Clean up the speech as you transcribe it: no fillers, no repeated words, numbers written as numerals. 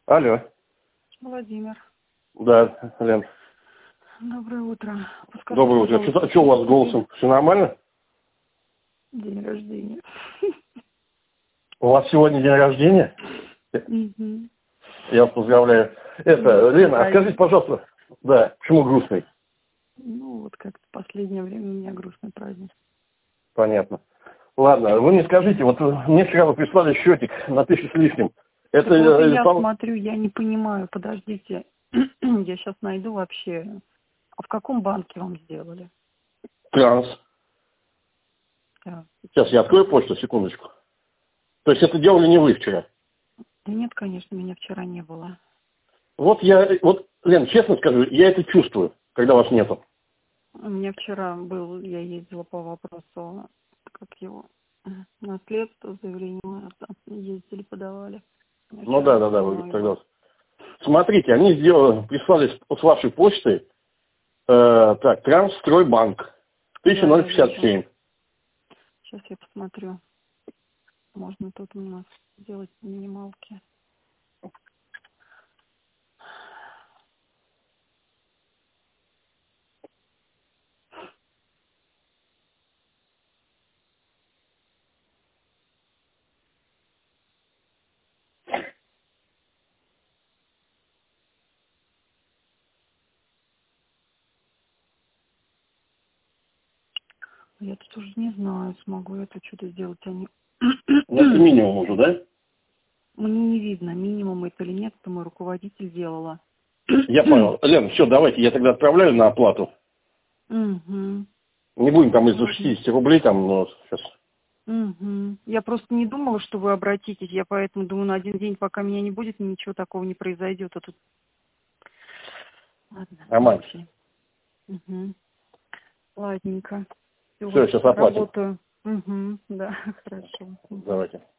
Алло. Владимир. Да, Лен. Доброе утро. Подскажи, Доброе утро. Что у вас с голосом? Все нормально? День рождения. У вас сегодня день рождения? Угу. Я вас поздравляю. Лена, а скажите, пожалуйста, да, почему грустный? Ну, вот как-то в последнее время у меня грустный праздник. Понятно. Ладно, вы мне скажите, вот мне вчера вы прислали счетик на 1000 с лишним. Это вот я смотрю, я не понимаю, подождите. Я сейчас найду вообще. А в каком банке вам сделали? Транс. Так. Сейчас я открою почту, секундочку. То есть это делали не вы вчера? Да нет, конечно, меня вчера не было. Вот Лен, честно скажу, я это чувствую, когда вас нету. У меня вчера был, я ездила по вопросу, как его, наследство, заявление мы ездили, подавали. Ну да, вы тогда. Смотрите, они прислали с вашей почты, так, Трансстройбанк, 1057. Сейчас я посмотрю. Можно тут у нас сделать минималки. Я тут уже не знаю, смогу я тут что-то сделать. Они... Это минимум уже, да? Мне не видно, минимум это или нет, это мой руководитель делала. Я понял. Лен, все, давайте, я тогда отправляю на оплату. Угу. Не будем там из-за 60 рублей, там, но сейчас. Угу. Я просто не думала, что вы обратитесь. Я поэтому думаю, на один день, пока меня не будет, ничего такого не произойдет. А тут... Ладно. Нормально. Угу. Ладненько. Все, сейчас оплатим. Работаю. Угу. Да, хорошо. Давайте.